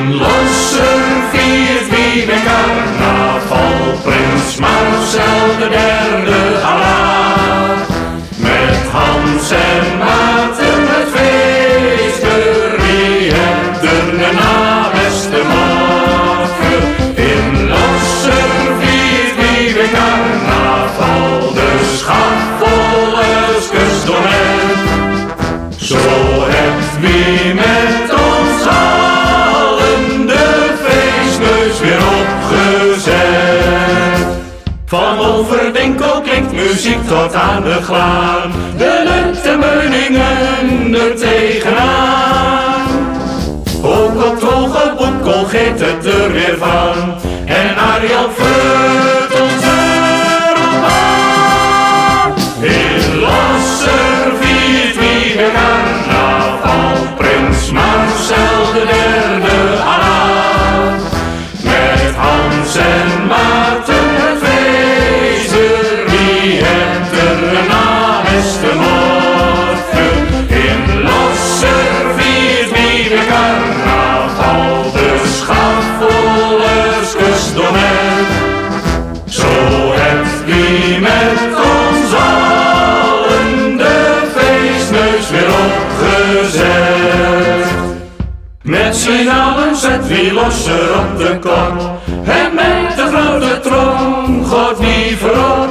In Losser viert wie met carnaval, Prins Marcel de derde Allah. Met Hans en Maarten het feest, wie hebt er na beste morgen. In Losser viert wie met carnaval, de schaffollers kust door hen. Zo hebt wie met ons allen de feestneus weer opgezet. Van Overdinkel klinkt muziek tot aan de Glaan, de lentemeuningen er tegenaan. Ook op het hoge Boekel geeft het er weer van, en Arjan vult ons erop aan. In Losser viert wie weer carnaval, Prins Marcel de derde Allah. Met Hans en Maarten het feest, wie hebt er na beste morgen. In Losser viert wie weer carnaval, de schaffollers kust door hen. Zo hebt wie met ons allen de feestneus weer opgezet. Met z'n allen zet wie Losser op de kop, en met de grote trom God wie voorop.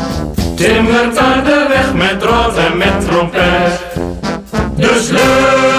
Timmert aan de weg met rood en met trompet, dus leuk.